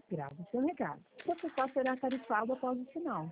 Grave seu recado. Sua pessoa será tarifada após o sinal.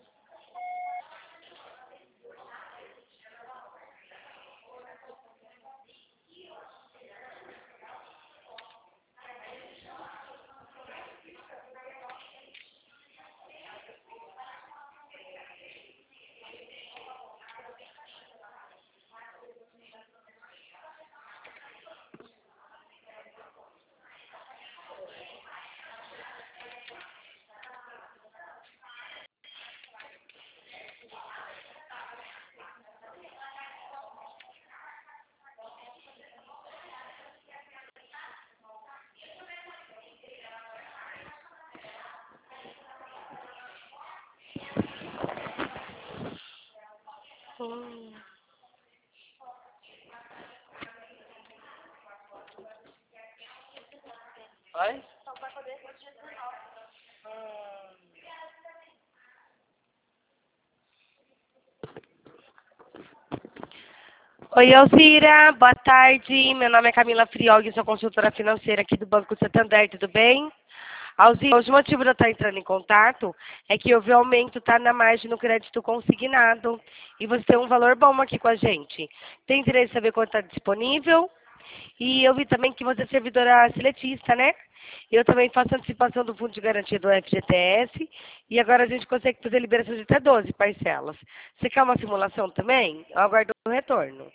Oi? Oi, Alzira, boa tarde. Meu nome é Camila Friog, sou consultora financeira aqui do Banco Santander, tudo bem? Alzira, o motivo de eu estar entrando em contato é que eu vi aumento na margem no crédito consignado e você tem um valor bom aqui com a gente. Tem interesse em saber quanto está disponível? E eu vi também que você é servidora seletista, né? Eu também faço antecipação do fundo de garantia do FGTS e agora a gente consegue fazer liberação de até 12 parcelas. Você quer uma simulação também? Eu aguardo o retorno.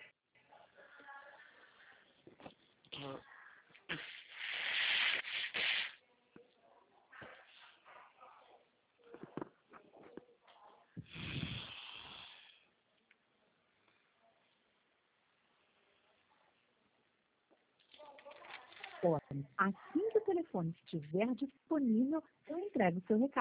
Ótimo. Assim que o telefone estiver disponível, eu entrego o seu recado.